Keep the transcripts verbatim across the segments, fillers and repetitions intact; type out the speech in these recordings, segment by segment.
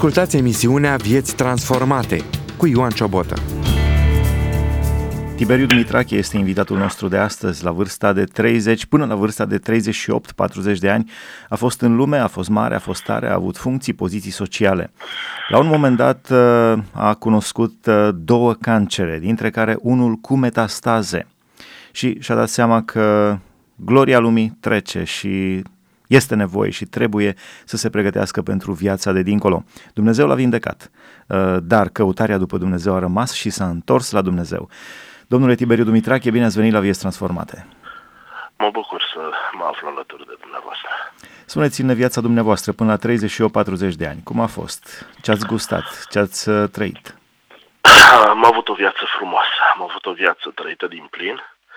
Ascultați emisiunea Vieți Transformate cu Ioan Ciobotă. Tiberiu Dumitrache este invitatul nostru de astăzi. La vârsta de treizeci până la vârsta de treizeci și opt patruzeci de ani a fost în lume, a fost mare, a fost tare, a avut funcții, poziții sociale. La un moment dat a cunoscut două cancere, dintre care unul cu metastaze, și și-a dat seama că gloria lumii trece și este nevoie și trebuie să se pregătească pentru viața de dincolo. Dumnezeu l-a vindecat, dar căutarea după Dumnezeu a rămas și s-a întors la Dumnezeu. Domnule Tiberiu Dumitrache, bine ați venit la Vieți Transformate. Mă bucur să mă aflu alături de dumneavoastră. Spuneți-ne viața dumneavoastră până la treizeci și opt patruzeci de ani. Cum a fost? Ce ați gustat? Ce ați trăit? Am avut o viață frumoasă. Am avut o viață trăită din plin.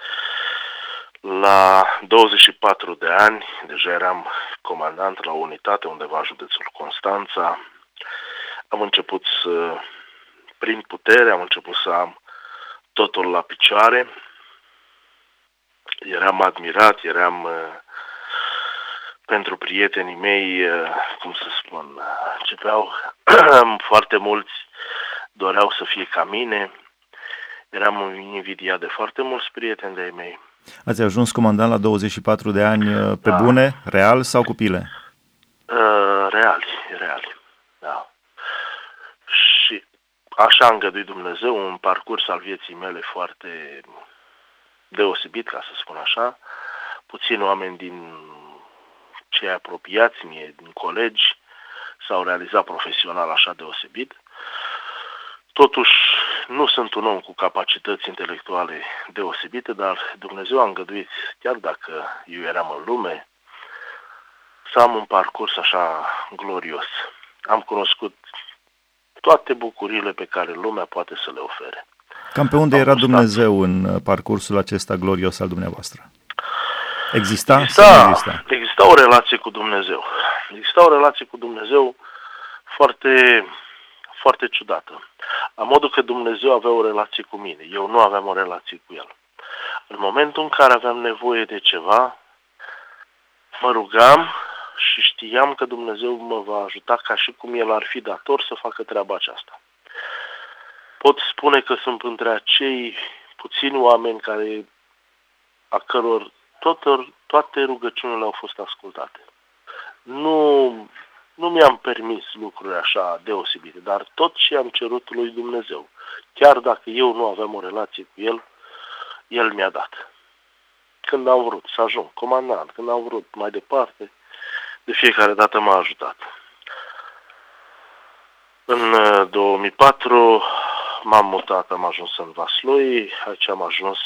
La douăzeci și patru de ani, deja eram comandant la o unitate undeva în județul Constanța. Am început să prind putere, am început să am totul la picioare. Eram admirat, eram uh, pentru prietenii mei, uh, cum să spun, uh, începeau foarte mulți, doreau să fie ca mine. Eram invidiat de foarte mulți prieteni de-ai mei. Ați ajuns comandant la douăzeci și patru de ani pe da. Bune, real sau cu pile? Uh, reali, reali, da. Și așa a îngăduit Dumnezeu, un parcurs al vieții mele foarte deosebit, ca să spun așa. Puțini oameni din cei apropiați mie, din colegi, s-au realizat profesional așa deosebit. Totuși, nu sunt un om cu capacități intelectuale deosebite, dar Dumnezeu a îngăduit, chiar dacă eu eram în lume, să am un parcurs așa glorios. Am cunoscut toate bucuriile pe care lumea poate să le ofere. Cam pe unde am era gustat. Dumnezeu în parcursul acesta glorios al dumneavoastră? Exista? Exista, sau nu exista? Exista o relație cu Dumnezeu. Exista o relație cu Dumnezeu foarte, foarte ciudată. La modul că Dumnezeu avea o relație cu mine. Eu nu aveam o relație cu El. În momentul în care aveam nevoie de ceva, mă rugam și știam că Dumnezeu mă va ajuta ca și cum El ar fi dator să facă treaba aceasta. Pot spune că sunt între acei puțini oameni care, a căror toate, toate rugăciunile au fost ascultate. Nu, nu mi-am permis lucruri așa deosebite, dar tot ce am cerut lui Dumnezeu, chiar dacă eu nu aveam o relație cu El, El mi-a dat. Când am vrut să ajung comandant, când am vrut mai departe, de fiecare dată m-a ajutat. În două mii patru m-am mutat, am ajuns în Vaslui, aici am ajuns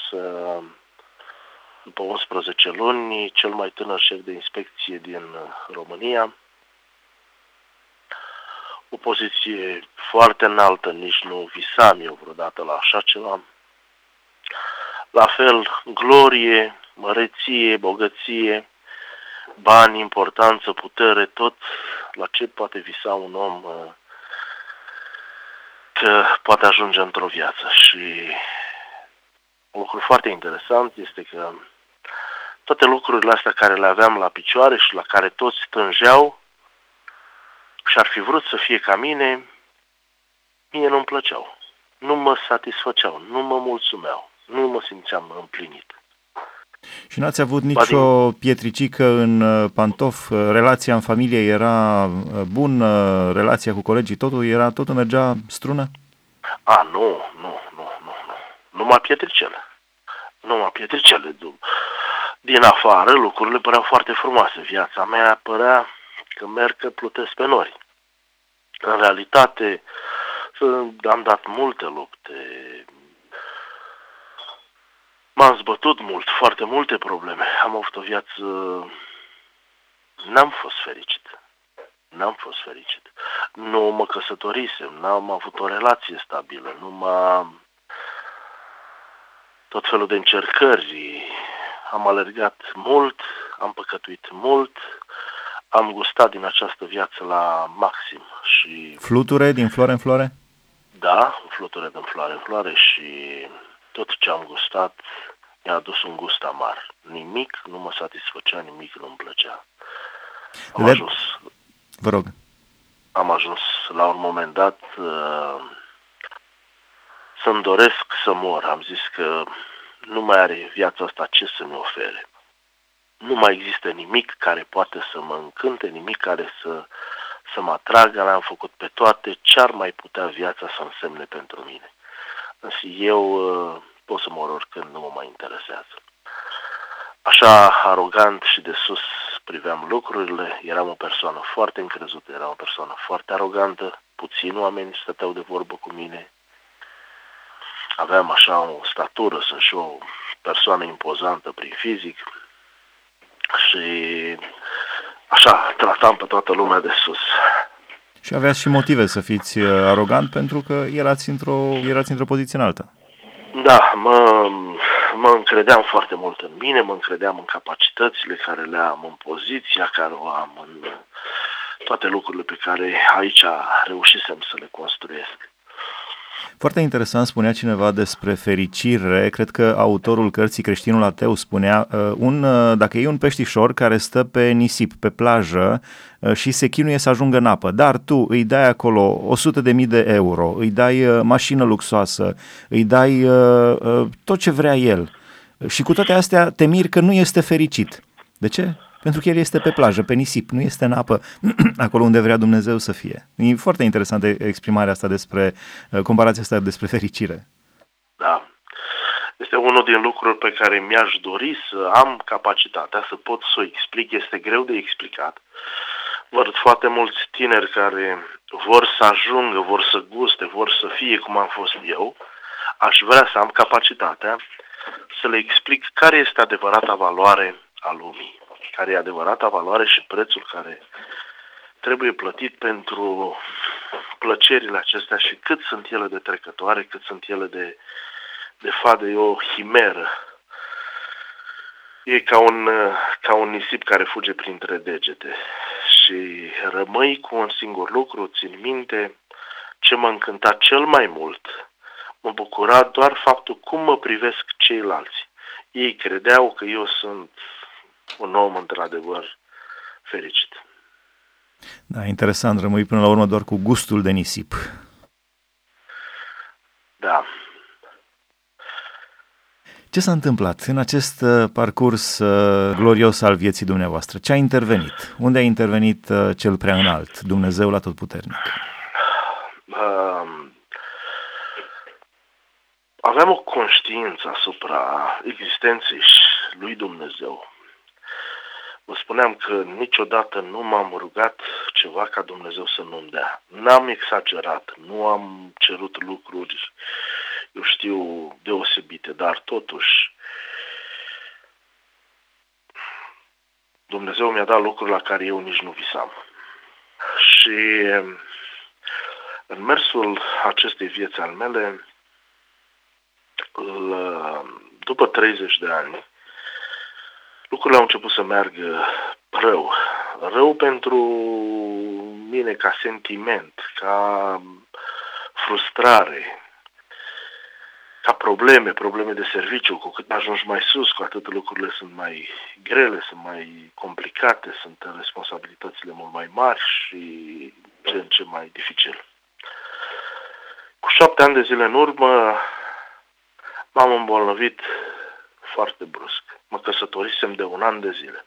după unsprezece luni, cel mai tânăr șef de inspecție din România. O poziție foarte înaltă, nici nu visam eu vreodată la așa ceva. La fel, glorie, măreție, bogăție, bani, importanță, putere, tot la ce poate visa un om că poate ajunge într-o viață. Și un lucru foarte interesant este că toate lucrurile astea care le aveam la picioare și la care toți tânjeau și ar fi vrut să fie ca mine, mie nu-mi plăceau, nu mă satisfăceau, nu mă mulțumeau, nu mă simțeam împlinit. Și n-ați avut nicio pietricică în pantof? Relația în familie era bună, relația cu colegii, totul era, totul mergea strună? A, nu, nu, nu, nu, nu. Numai pietricele. Numai pietricele. Din afară, lucrurile păreau foarte frumoase. Viața mea părea că merg, că plutesc pe nori. În realitate, am dat multe lupte. M-am zbătut mult, foarte multe probleme. Am avut o viață... N-am fost fericit. N-am fost fericit. Nu mă căsătorisem, n-am avut o relație stabilă, nu m-am... Tot felul de încercări. Am alergat mult, am păcătuit mult, am gustat din această viață la maxim. Și fluture din floare în floare? Da, fluture din floare în floare și tot ce am gustat mi-a adus un gust amar. Nimic nu mă satisfăcea, nimic nu îmi plăcea. Am Le... ajuns... Vă rog. Am ajuns la un moment dat uh, să-mi doresc să mor. Am zis că nu mai are viața asta ce să-mi ofere. Nu mai există nimic care poate să mă încânte, nimic care să, să mă atragă. Le-am făcut pe toate. Ce-ar mai putea viața să însemne pentru mine? Însă eu uh, pot să mor oricând, nu mă mai interesează. Așa arogant și de sus priveam lucrurile, eram o persoană foarte încrezută, eram o persoană foarte arogantă, puțini oameni stăteau de vorbă cu mine. Aveam așa o statură, sunt și o persoană impozantă prin fizic și așa tratam pe toată lumea de sus. Și aveați și motive să fiți arogant pentru că erați într-o, erați într-o poziție înaltă. Da, mă, mă încredeam foarte mult în mine, mă încredeam în capacitățile care le am, în poziția care o am, în toate lucrurile pe care aici reușisem să le construiesc. Foarte interesant, spunea cineva despre fericire, cred că autorul cărții Creștinul Ateu spunea, un, dacă e un peștișor care stă pe nisip, pe plajă și se chinuie să ajungă în apă, dar tu îi dai acolo o sută de mii de euro, îi dai mașină luxoasă, îi dai tot ce vrea el și cu toate astea te miri că nu este fericit. De ce? Pentru că el este pe plajă, pe nisip, nu este în apă, acolo unde vrea Dumnezeu să fie. E foarte interesantă exprimarea asta despre, comparația asta despre fericire. Da. Este unul din lucruri pe care mi-aș dori să am capacitatea să pot să o explic. Este greu de explicat. Văd foarte mulți tineri care vor să ajungă, vor să guste, vor să fie cum am fost eu. Aș vrea să am capacitatea să le explic care este adevărata valoare a lumii, care e adevărata valoare și prețul care trebuie plătit pentru plăcerile acestea și cât sunt ele de trecătoare, cât sunt ele de, de fapt de o himeră. E ca un, ca un nisip care fuge printre degete și rămâi cu un singur lucru, țin minte ce mă încânta cel mai mult, mă bucura doar faptul cum mă privesc ceilalți. Ei credeau că eu sunt un om într-adevăr fericit. Da, interesant, rămâi până la urmă doar cu gustul de nisip. Da. Ce s-a întâmplat în acest parcurs uh, glorios al vieții dumneavoastră? Ce a intervenit? Unde a intervenit uh, cel prea înalt, Dumnezeul Atotputernic? Uh, aveam o conștiință asupra existenței lui Dumnezeu. Vă spuneam că niciodată nu m-am rugat ceva ca Dumnezeu să nu-mi dea. N-am exagerat, nu am cerut lucruri, eu știu, deosebite, dar totuși Dumnezeu mi-a dat lucruri la care eu nici nu visam. Și în mersul acestei vieți al mele, după treizeci de ani, lucrurile au început să meargă rău. Rău pentru mine ca sentiment, ca frustrare, ca probleme, probleme de serviciu. Cu cât ajungi mai sus, cu atât lucrurile sunt mai grele, sunt mai complicate, sunt responsabilitățile mult mai mari și ce în ce mai dificil. Cu șapte ani de zile în urmă m-am îmbolnăvit foarte brusc. Mă căsătorisem de un an de zile.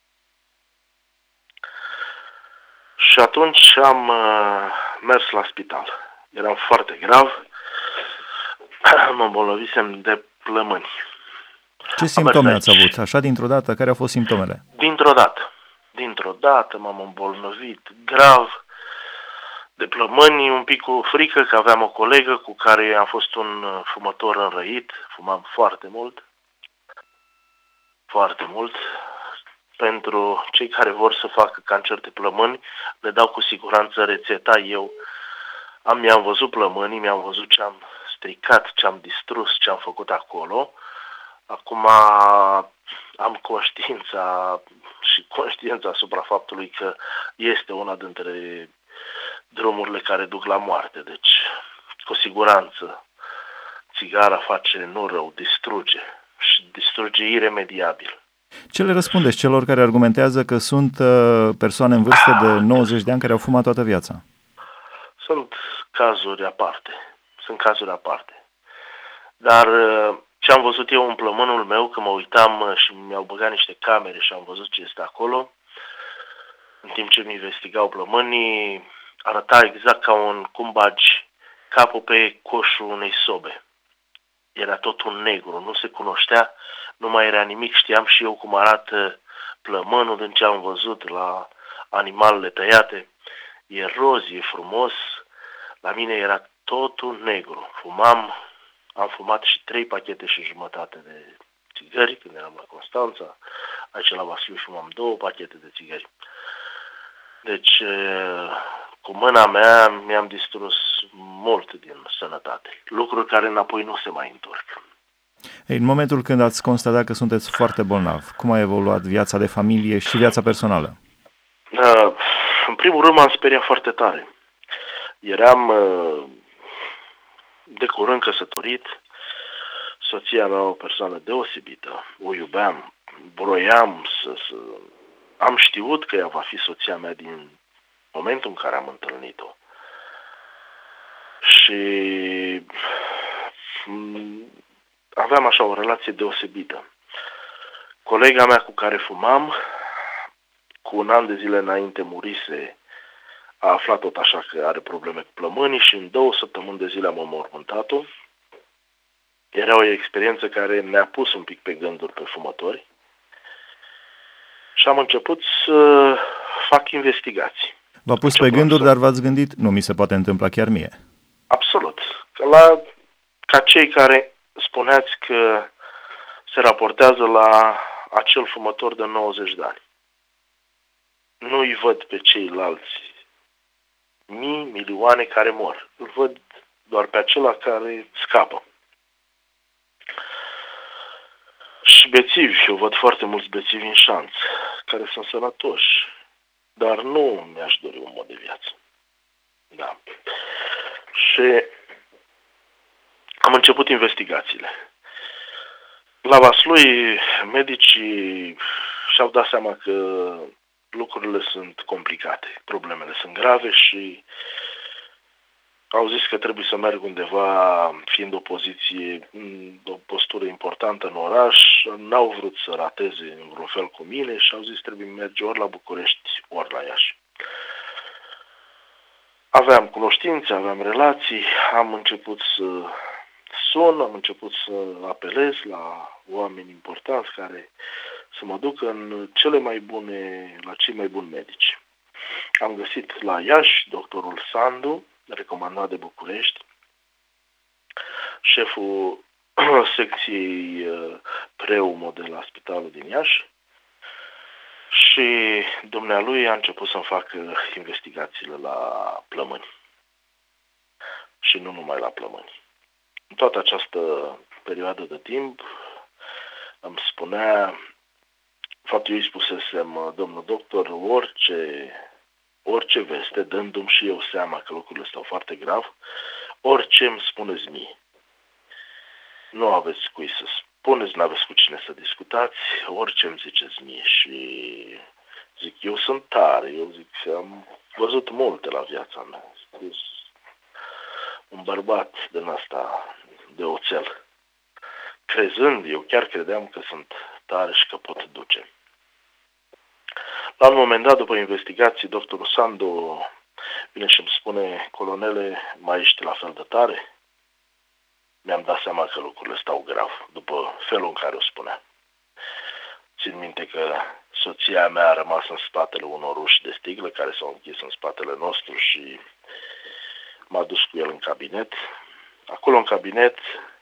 Și atunci am uh, mers la spital. Eram foarte grav. Mă îmbolnăvisem de plămâni. Ce simptome ați avut? Așa dintr-o dată? Care au fost simptomele? Dintr-o dată. Dintr-o dată m-am îmbolnăvit grav de plămâni, un pic cu frică că aveam o colegă cu care am fost un fumător înrăit. Fumam foarte mult. Foarte mult. Pentru cei care vor să facă cancer de plămâni, le dau cu siguranță rețeta. Eu am, mi-am văzut plămânii, mi-am văzut ce am stricat, ce am distrus, ce am făcut acolo. Acum am conștiința și conștiința asupra faptului că este una dintre drumurile care duc la moarte. Deci, cu siguranță, țigara face nu rău, distruge. Și distruge iremediabil. Ce le răspundeți celor care argumentează că sunt uh, persoane în vârstă de nouăzeci de ani care au fumat toată viața? sunt cazuri aparte. Sunt cazuri aparte. Dar ce am văzut eu în plămânul meu, când mă uitam și mi-au băgat niște camere și am văzut ce este acolo, în timp ce mi investigau plămânii, arăta exact ca un cum bagi capul pe coșul unei sobe. Era totul negru, nu se cunoștea, nu mai era nimic, știam și eu cum arată plămânul din ce am văzut la animalele tăiate. E roz, e frumos, la mine era totul negru. Fumam, am fumat și trei pachete și jumătate de țigări când eram la Constanța, aici la Vasiliu fumam două pachete de țigări. Deci, cu mâna mea mi-am distrus mult din sănătate, lucruri care înapoi nu se mai întorc. Ei, în momentul când ați constatat că sunteți foarte bolnav, cum a evoluat viața de familie și viața personală? Uh, în primul rând m-am speriat foarte tare. Eram uh, de curând căsătorit, soția mea o persoană deosebită, o iubeam, vroiam să, să... Am știut că ea va fi soția mea din momentul în care am întâlnit-o. Și aveam așa o relație deosebită. Colega mea cu care fumam, cu un an de zile înainte murise, a aflat tot așa că are probleme cu plămânii și în două săptămâni de zile am înmormântat-o. Era o experiență care ne-a pus un pic pe gânduri pe fumători și am început să fac investigații. V-a pus pe gânduri, dar v-ați gândit, nu mi se poate întâmpla chiar mie. Absolut. La, ca cei care spuneați că se raportează la acel fumător de nouăzeci de ani. Nu îi văd pe ceilalți mii, milioane care mor. Îl văd doar pe acela care scapă. Și bețivi, eu văd foarte mulți bețivi în șanț, care sunt sănătoși, dar nu mi-aș dori un mod de viață. Da. Și am început investigațiile. La Vaslui, medicii și-au dat seama că lucrurile sunt complicate, problemele sunt grave și au zis că trebuie să merg undeva, fiind o poziție, o postură importantă în oraș, n-au vrut să rateze în vreun fel cu mine și au zis trebuie merge ori la București, ori la Iași. Aveam cunoștințe, aveam relații, am început să sun, am început să apelez la oameni importanți care să mă ducă în cele mai bune, la cei mai buni medici. Am găsit la Iași doctorul Sandu, recomandat de București, șeful secției Preumo de la Spitalul din Iași și dumnealui a început să-mi facă investigațiile la plămâni. Și nu numai la plămâni. În toată această perioadă de timp îmi spunea, faptul eu îi spusesem, domnul doctor, orice, orice veste, dându-mi și eu seama că lucrurile stau foarte grav, orice îmi spuneți mie. Nu aveți cui să spuneți, nu aveți cu cine să discutați, orice îmi ziceți mie. Și zic, eu sunt tare, eu zic că am văzut multe la viața mea. Sunt un bărbat din asta de oțel. Crezând, eu chiar credeam că sunt tare și că pot duce. La un moment dat, după investigații, doctorul Sandu vine și îmi spune, colonele, mai ești la fel de tare? Mi-am dat seama că lucrurile stau grav, după felul în care o spunea. Țin minte că soția mea a rămas în spatele unor uși de sticlă care s-au închis în spatele nostru și m-a dus cu el în cabinet. Acolo în cabinet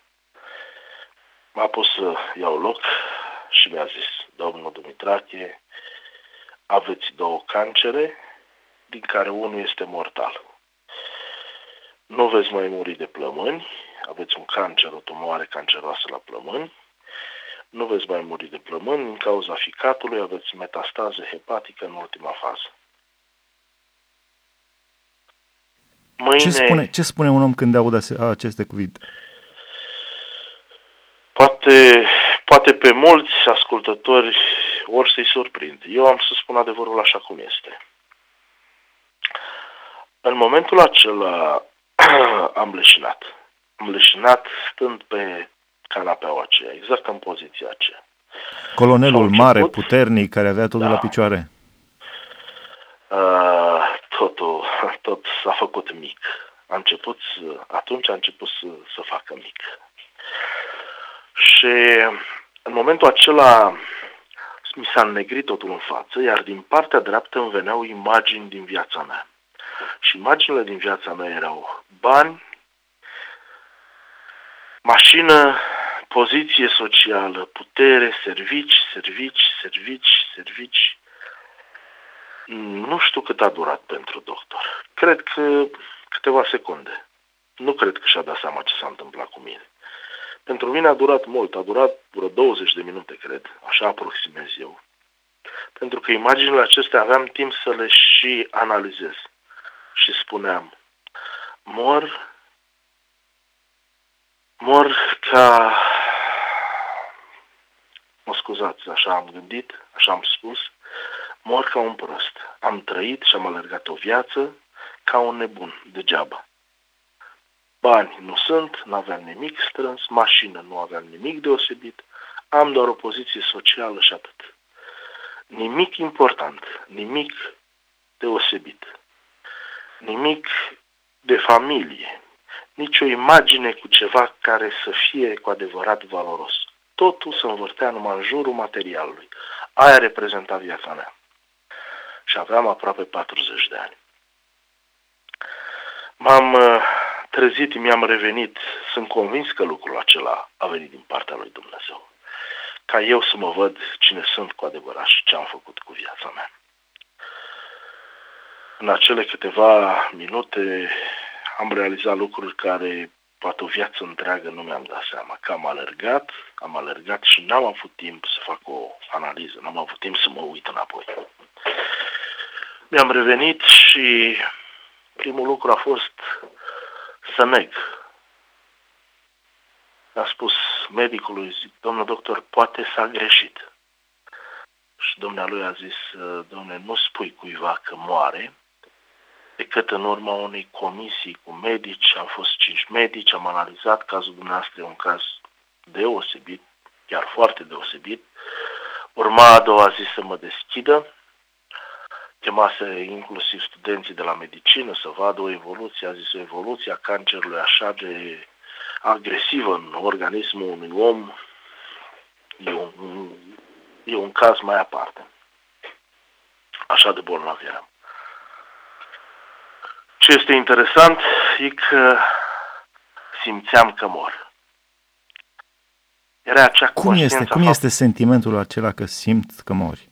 m-a pus să iau loc și mi-a zis, domnul Dumitrache, aveți două cancere, din care unul este mortal. Nu veți mai muri de plămâni, aveți un cancer, o tumoare canceroasă la plămâni, nu veți mai muri de plămâni, din cauza ficatului aveți metastază hepatică în ultima fază. Mâine... Ce spune, ce spune un om când aude aceste cuvinte? Poate, poate pe mulți ascultători ori să-i surprind. Eu am să spun adevărul așa cum este. În momentul acela am leșinat. Am leșinat stând pe canapeaua aceea, exact în poziția aceea. Colonelul început, mare, puternic, care avea totul da, la picioare. Uh, totul, tot s-a făcut mic. A început, atunci a început să, să facă mic. Și în momentul acela mi s-a înnegrit totul în față, iar din partea dreaptă îmi veneau imagini din viața mea. Și imaginile din viața mea erau bani, mașină, poziție socială, putere, servici, servici, servici, servici. Nu știu cât a durat pentru doctor. Cred că câteva secunde. Nu cred că și-a dat seama ce s-a întâmplat cu mine. Pentru mine a durat mult, a durat vreo douăzeci de minute, cred. Așa aproximez eu. Pentru că imaginile acestea aveam timp să le și analizez. Și spuneam, mor, mor ca... Mă scuzați, așa am gândit, așa am spus, mor ca un prost. Am trăit și am alergat o viață ca un nebun, degeaba. Bani nu sunt, nu aveam nimic strâns, mașină nu aveam nimic deosebit, am doar o poziție socială și atât. Nimic important, nimic deosebit, nimic de familie, nici o imagine cu ceva care să fie cu adevărat valoros. Totul se învârtea numai în jurul materialului. Aia reprezenta viața mea. Și aveam aproape patruzeci de ani. M-am trezit, mi-am revenit, sunt convins că lucrul acela a venit din partea lui Dumnezeu. Ca eu să mă văd cine sunt cu adevărat și ce am făcut cu viața mea. În acele câteva minute am realizat lucruri care poate o viață întreagă nu mi-am dat seama. Că am alergat, am alergat și n-am avut timp să fac o analiză, n-am avut timp să mă uit înapoi. Mi-am revenit și primul lucru a fost să neg. A spus medicului, zic, domnul doctor, poate s-a greșit. Și dumnealui a zis, domnule, nu spui cuiva că moare, decât în urma unei comisii cu medici, am fost cinci medici, am analizat cazul dumneavoastră, e un caz deosebit, chiar foarte deosebit. Urma a doua zi să mă deschidă, chemase inclusiv studenții de la medicină să vadă o evoluție, a zis o evoluție a cancerului așa de agresivă în organismul unui om, e un, e un caz mai aparte. Așa de bolnav eram. Ce este interesant e că simțeam că mor. Era acea Cum este, cum fapt... este sentimentul acela că simt că mori?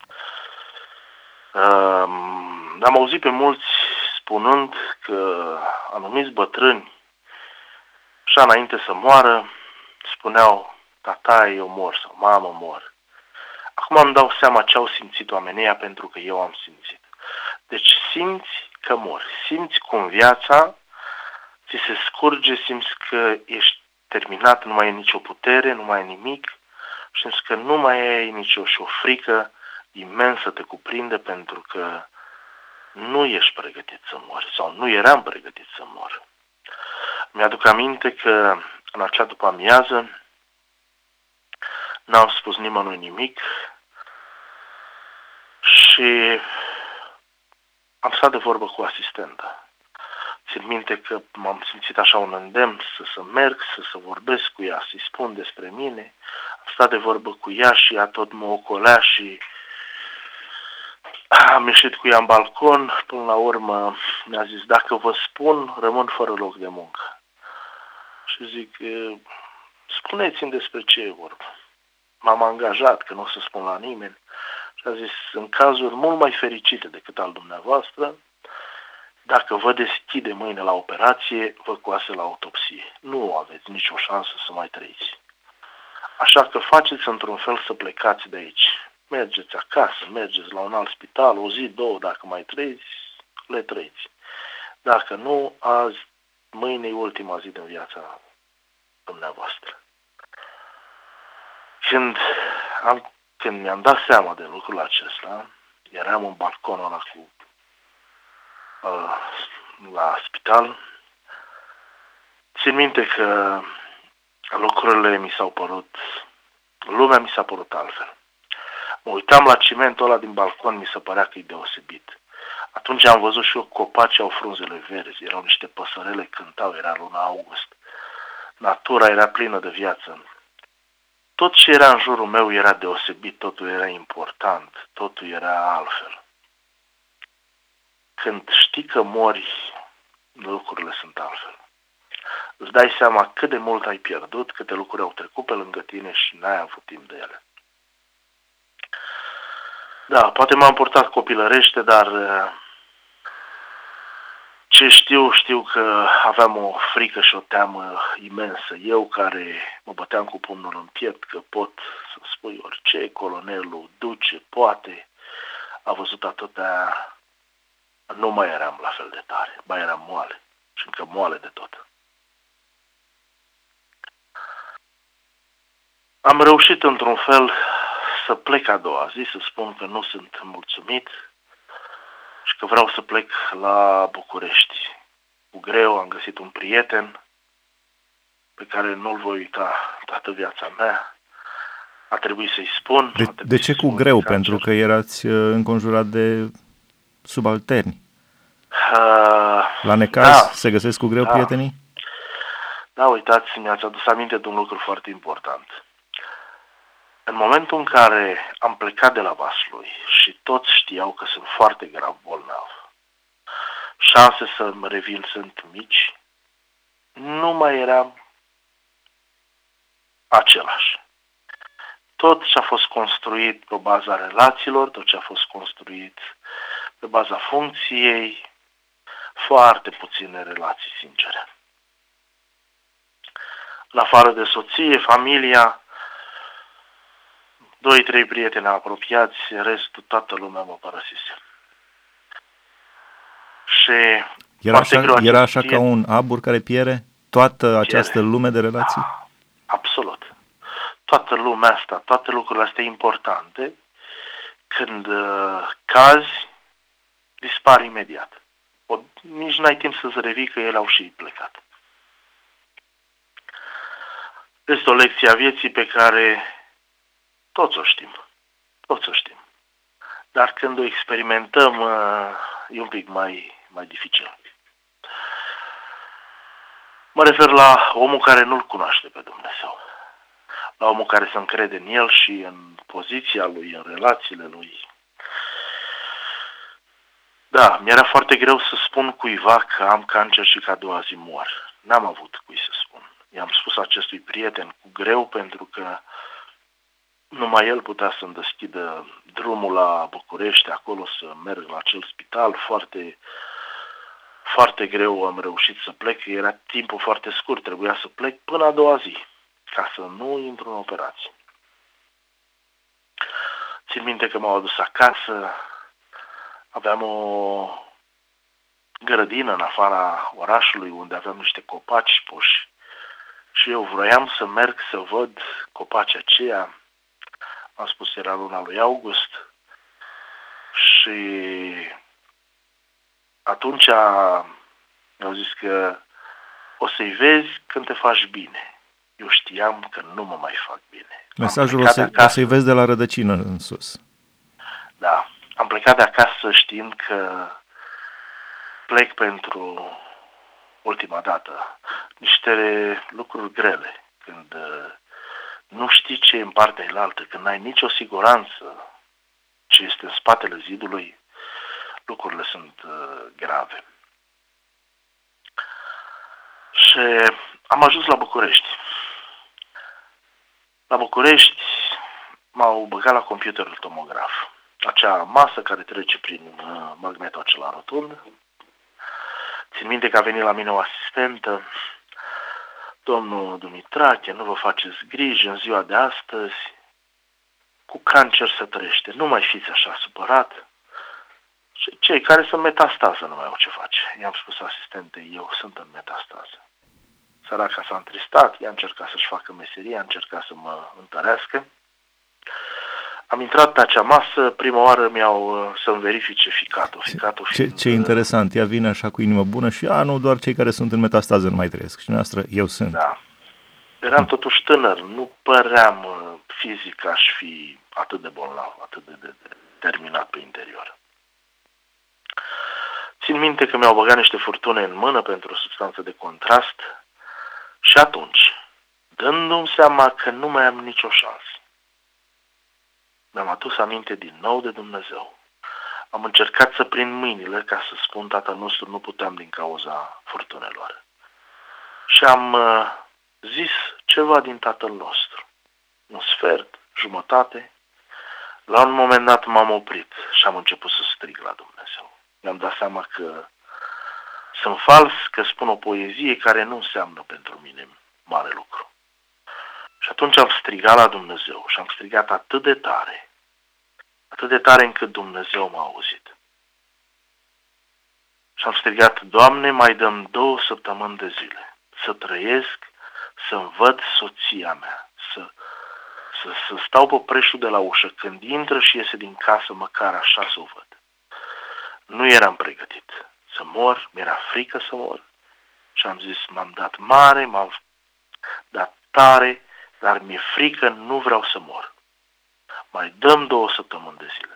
Um, am auzit pe mulți spunând că anumiți bătrâni, așa înainte să moară, spuneau, tata, eu mor sau mamă mor. Acum îmi dau seama ce au simțit oamenii pentru că eu am simțit. Deci simți că mori, simți cum viața ți se scurge, simți că ești terminat, nu mai e nicio putere, nu mai e nimic, simți că nu mai ai nicio și o frică imensă te cuprinde pentru că nu ești pregătit să mori sau nu eram pregătit să mor. Mi-aduc aminte că în acea după amiază n-am spus nimănui nimic și am stat de vorbă cu asistenta. Țin minte că m-am simțit așa un îndemn să, să merg, să, să vorbesc cu ea, să-i spun despre mine. Am stat de vorbă cu ea și ea tot mă ocolea și am ieșit cu ea în balcon. Până la urmă mi-a zis, dacă vă spun, rămân fără loc de muncă. Și zic, spuneți-mi despre ce e vorba. M-am angajat că nu o să spun la nimeni. Și a zis, în cazuri mult mai fericite decât al dumneavoastră, dacă vă deschide mâine la operație, vă coase la autopsie. Nu aveți nicio șansă să mai trăiți. Așa că faceți într-un fel să plecați de aici. Mergeți acasă, mergeți la un alt spital, o zi, două, dacă mai trăiți, le trăiți. Dacă nu, azi, mâine e ultima zi din viața dumneavoastră. Când, am, când mi-am dat seama de lucrul acesta, eram în balconul ăla cu uh, la spital. Țin minte că lucrurile mi s-au părut, lumea mi s-a părut altfel. Mă uitam la cimentul ăla din balcon, mi se părea că e deosebit. Atunci am văzut și eu copaci au frunzele verzi, erau niște păsărele, cântau, era luna august. Natura era plină de viață. Tot ce era în jurul meu era deosebit, totul era important, totul era altfel. Când știi că mori, lucrurile sunt altfel. Îți dai seama cât de mult ai pierdut, câte lucruri au trecut pe lângă tine și n-ai avut timp de ele. Da, poate m-am purtat copilărește, dar ce știu, știu că aveam o frică și o teamă imensă. Eu care mă băteam cu pumnul în piept că pot să spui orice, colonelul, duce, poate, a văzut atâtea, nu mai eram la fel de tare, ba eram moale și încă moale de tot. Am reușit într-un fel să plec a doua zi, să spun că nu sunt mulțumit și că vreau să plec la București. Cu greu am găsit un prieten pe care nu-l voi uita toată viața mea. A trebuit să-i spun. De, de ce cu greu? Pentru că erați înconjurat de subalterni. Uh, la necaz da. Se găsesc cu greu da. prietenii? Da, uitați, mi-ați adus aminte de un lucru foarte important. În momentul în care am plecat de la Vaslui și toți știau că sunt foarte grav bolnav, șanse să-mi revin sunt mici, nu mai eram același. Tot ce a fost construit pe baza relațiilor, tot ce a fost construit pe baza funcției, foarte puține relații sincere. În afară de soție, familia, doi, trei prieteni apropiați, restul, toată lumea mă părăsise. Și era așa, era așa ca un abur care piere toată piere. Această lume de relații? Da, absolut. Toată lumea asta, toate lucrurile astea importante, când uh, cazi, dispar imediat. O, nici n-ai timp să-ți revii că ele au și plecat. Este o lecție a vieții pe care toți o știm. Toți o știm. Dar când o experimentăm, e un pic mai, mai dificil. Mă refer la omul care nu-L cunoaște pe Dumnezeu. La omul care se încrede în El și în poziția Lui, în relațiile Lui. Da, mi-era foarte greu să spun cuiva că am cancer și că a doua zi mor. N-am avut cui să spun. I-am spus acestui prieten cu greu pentru că numai el putea să-mi deschidă drumul la București, acolo să merg la acel spital. Foarte, foarte greu am reușit să plec, era timpul foarte scurt, trebuia să plec până a doua zi, ca să nu intru în operație. Țin minte că m-au adus acasă, aveam o grădină în afara orașului unde aveam niște copaci puși și eu vroiam să merg să văd copacii aceia. Am spus, era luna lui august și atunci mi-au zis că o să-i vezi când te faci bine. Eu știam că nu mă mai fac bine. Mesajul o, să, o să-i vezi de la rădăcină în sus. Da, am plecat de acasă știind că plec pentru ultima dată. Niște lucruri grele, când nu știi ce e în partea elaltă, când n-ai nicio siguranță ce este în spatele zidului, lucrurile sunt uh, grave. Și am ajuns la București. La București m-au băgat la computerul tomograf. Acea masă care trece prin uh, magnetul acela rotund. Țin minte că a venit la mine o asistentă. Domnul Dumitrache, nu vă faceți griji în ziua de astăzi, cu cancer se trăiește, nu mai fiți așa supărat. Și cei care sunt metastază nu mai au ce face. I-am spus asistentei, eu sunt în metastază. Săraca s-a întristat, ea a încercat să-și facă meseria, a încercat să mă întărească. Am intrat pe acea masă, prima oară mi-au să-mi verifice ficatul. ficatul ce, fiind, ce interesant, ea vine așa cu inimă bună și, a, nu, doar cei care sunt în metastază nu mai trăiesc. Și noastră, eu sunt. Da. Eram totuși tânăr, nu păream fizic că aș fi atât de bolnav, atât de, de, de terminat pe interior. Țin minte că mi-au băgat niște furtune în mână pentru o substanță de contrast și atunci, dându-mi seama că nu mai am nicio șansă, mi-am adus aminte din nou de Dumnezeu. Am încercat să prind mâinile ca să spun Tatăl nostru, nu puteam din cauza furtunelor. Și am uh, zis ceva din Tatăl nostru. Un sfert, jumătate. La un moment dat m-am oprit și am început să strig la Dumnezeu. Mi-am dat seama că sunt fals, că spun o poezie care nu înseamnă pentru mine mare lucru. Și atunci am strigat la Dumnezeu și am strigat atât de tare, atât de tare încât Dumnezeu m-a auzit. Și am strigat, Doamne, mai dăm două săptămâni de zile să trăiesc, să-mi văd soția mea, să, să, să stau pe preșul de la ușă, când intră și iese din casă, măcar așa să o văd. Nu eram pregătit să mor, mi-era frică să mor și am zis, m-am dat mare, m-am dat tare, dar mi-e frică, nu vreau să mor. Mai dăm două săptămâni de zile.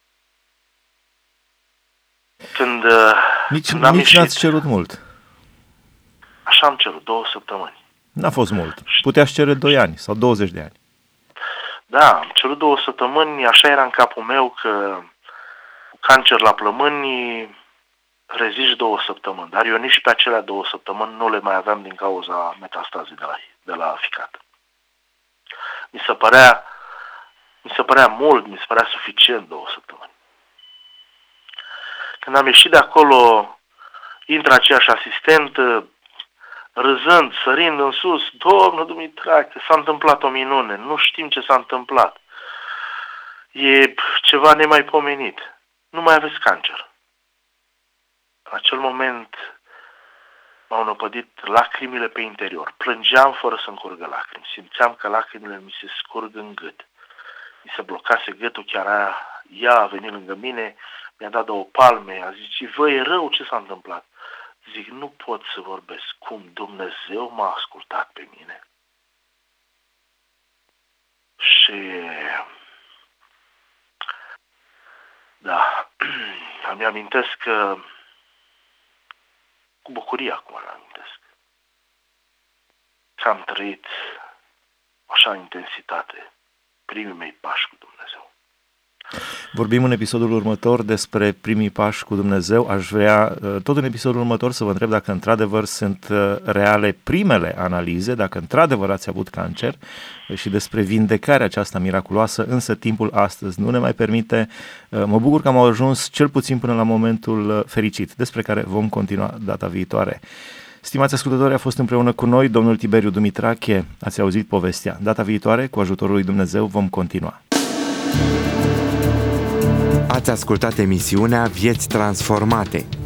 Când, nici când am nici ieșit, n-ați cerut mult. Așa am cerut, două săptămâni. N-a fost mult. Puteați cere doi ani sau douăzeci de ani. Da, am cerut două săptămâni, așa era în capul meu că cancer la plămâni rezici două săptămâni, dar eu nici pe acelea două săptămâni nu le mai aveam din cauza metastazii de la, de la ficat. Mi se părea, mi se părea mult, mi se părea suficient două săptămâni. Când am ieșit de acolo, intră aceeași asistent, râzând, sărind în sus, Domnul Dumitrache, s-a întâmplat o minune, nu știm ce s-a întâmplat. E ceva nemaipomenit. Nu mai aveți cancer. În acel moment m-au năpădit lacrimile pe interior. Plângeam fără să-mi curgă lacrimi. Simțeam că lacrimile mi se scurg în gât. Mi se blocase gâtul, chiar aia, ea a venit lângă mine, mi-a dat două palme, a zis, vă e rău, ce s-a întâmplat? Zic, nu pot să vorbesc. Cum Dumnezeu m-a ascultat pe mine. Și da, îmi amintesc că cu bucurie acum îmi amintesc că am trăit așa intensitate primii mei pași cu Dumnezeu. Vorbim în episodul următor despre primii pași cu Dumnezeu. Aș vrea, tot în episodul următor, să vă întreb dacă într-adevăr sunt reale primele analize, dacă într-adevăr ați avut cancer și despre vindecarea aceasta miraculoasă, însă timpul astăzi nu ne mai permite. Mă bucur că am ajuns cel puțin până la momentul fericit, despre care vom continua data viitoare. Stimați ascultători, a fost împreună cu noi domnul Tiberiu Dumitrache, ați auzit povestea. Data viitoare, cu ajutorul lui Dumnezeu, vom continua. Ați ascultat emisiunea Vieți Transformate.